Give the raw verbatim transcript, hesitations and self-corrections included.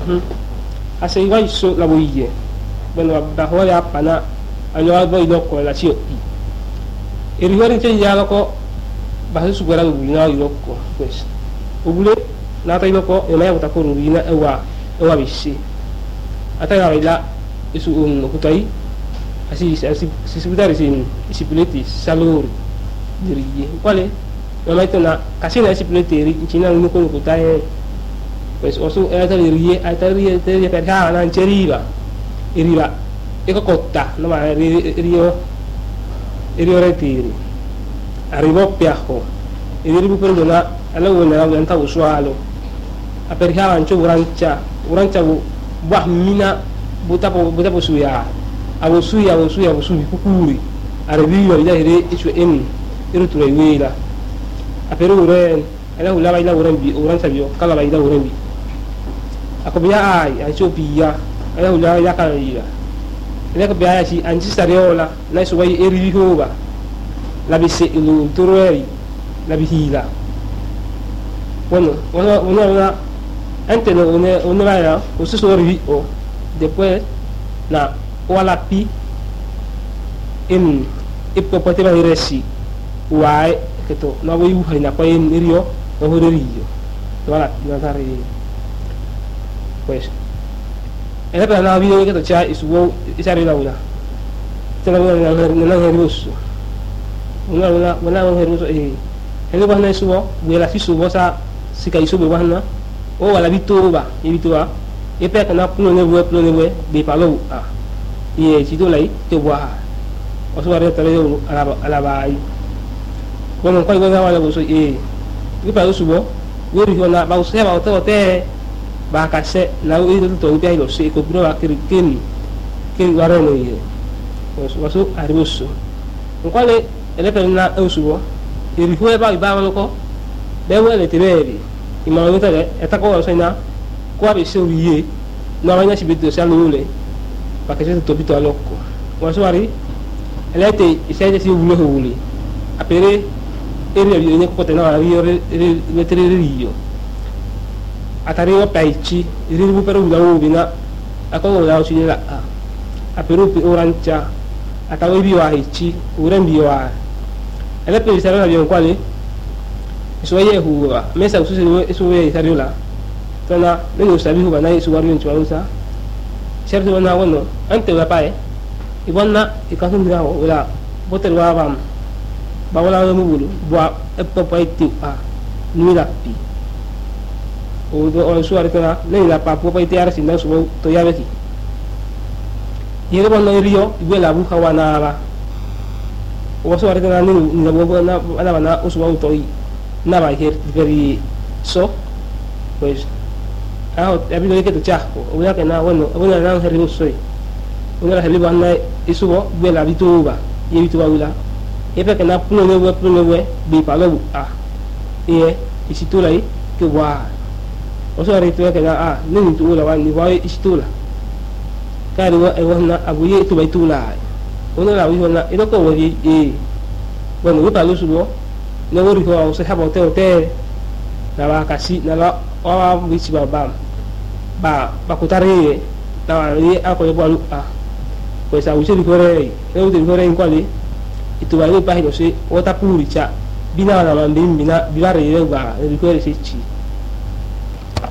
ase iwa iso la boye bueno ba ho ya pana anyo boy loko la chio e riore che ya loko ba su gora ubina loko pues ubule na tai loko e mai uta ko ubina e wa e wa bisi ata ya ila isu un kutai asi asi si subitare sin isipuleti salur diriye quale non mai tona casina isipuleti in Cina non ko kutai pues osu e ta diriye ai ta diriye te per ha na ceriva iriva e ko cotta no ma rio rio retiri arrivò piajo e diribu per dona alla wona la anta usualo a per ha ancho urancia urancia bu buah mina buta po buta po suya abo suya abo suya abo suya kukuri arrivio ida ire isu en irutura iwela a peru ren ala ula baila urambi urancia bio kala baila urambi ako biya ai ai so biya ala ula ya kala ira ele ko biya si anji sariola na so wai eri hoba la bise ilu tureri la bihila bueno bueno bueno ante no ne no vaya o se so ri o después na wala pi in ipo pote ba resi wai que to no voy u haina pa en rio no horerio wala na tari pues era para la video que to cha isuo isari la una te la una na na heruso una una una heruso e ele ba na isuo wala fi subo sa sika isuo ba na o wala bituba ibituba e pe kana puno ne we puno ne we be palo a e ci do lei te wa o so are tale ala ala bai bueno ko ga wala bo so e bi pa subo we ri na ba so ba o te ba ka se la u do to bi lo se ko pro a kin kin waro no ye o so so aribuso ko le ele pe na o subo e ri ho ba ba lo ko be we le teberi i ma lo tele e ta ko so na kwa be se wiye na wanya si bido sa lule pa ke se to bito aloko wa so ari elete isede si wulo huli apere eri eri ne ko tena ri ri vetere rio atari wa paichi ri bu peru da ubina ako da o si la apere pi orancha atawe bi wa hichi uren bi wa ele pe isara bi on kwale so ye huwa mesa usu se so ye isariola tona neno sabi huwa na isu waru nchwa usa sherto na wono ante wa pae ibonna ikasun dira wala botel wa bam ba wala no mulu bwa eppo paiti a nuira pi o do o suare tona ne la pa po paiti ara sinda so to ya beki yere bonno rio ibela bu hawana ba o suare tona ni na bo na ana na usu wa to na ba her very so pues ah habito que tu chasco una que na bueno una na herribo soy una herribo na isubo be la bituba y bituba wala e pe que na puno ne we puno we bi pa lo ah e isitula yi que wa o so ari tu que na ah ni tu la wa ni wa isitula ka ri wa e wa na abuye tu ba itula una la wi na e ko wo yi e bueno we pa lo subo ne wo ri ko se ha bo te o te na ba kasi na la wa wichi ba ba ba ba kutare na ri ako yo balu a pues a usi dikore e u dikore in kwali itu ba ni pa hido se o ta puri cha bina na mambim bina bilare yo ba dikore se chi